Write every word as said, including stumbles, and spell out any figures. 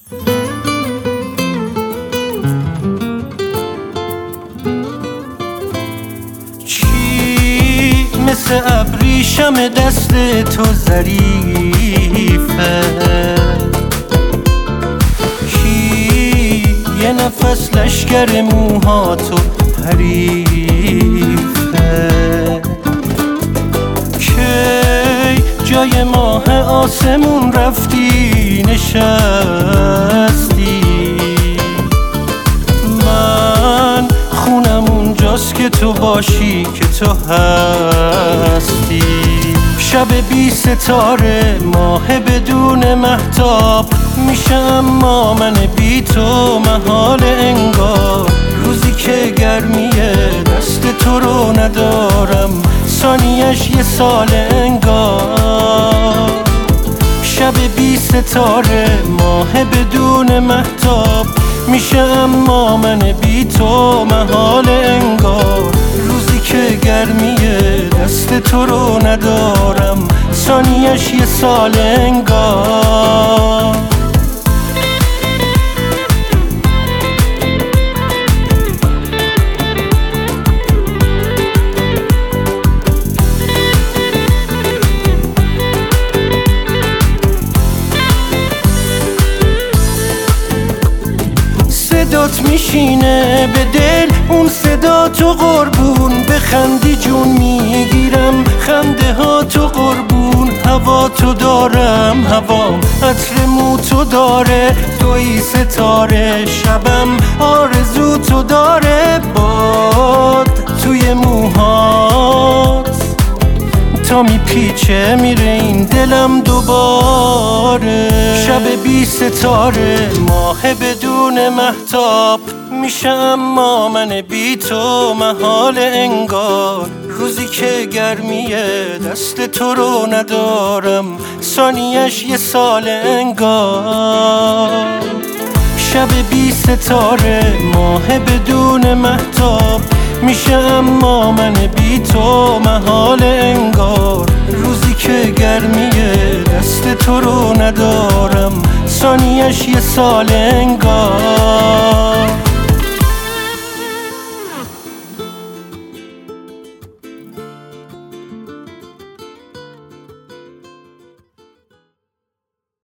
چی مثل ابریشم دست تو ظریفه، کی یه نفس لشگر موهاتو حریفه، کی جای ماه آسمون رفتی نشستی، من خونم اونجاست که تو باشی که تو هستی. شب بی ستاره ماه بدون مهتاب میشه، اما من بی تو محال انگار. روزی که گرمیه دست تو رو ندارم، ثانیش یه سال انگار. شب بی ستاره ماه بدون مهتاب میشه، اما من بی تو محال انگار. روزی که گرمیه دست تو رو ندارم، ثانیش یه سال انگار. صدات میشینه به دل، اون صدا تو قربون. بخندی جون میگیرم، خنده ها تو قربون. هوا تو دارم، هوام عطر مو تو داره. توی ستاره شبم آرزو تو داره. باد توی موهات تا میپیچه میره این دلم دوباره. شب بی ستاره ماه بدون مهتاب میشه، اما من بی تو محال انگار. روزی که گرمیه دست تو رو ندارم، ثانیش یه سال انگار. شب بی ستاره ماه بدون مهتاب میشه، اما من بی تو محال انگار. روزی که گرمیه دست تو رو ندارم، ثانیش یه سال انگار.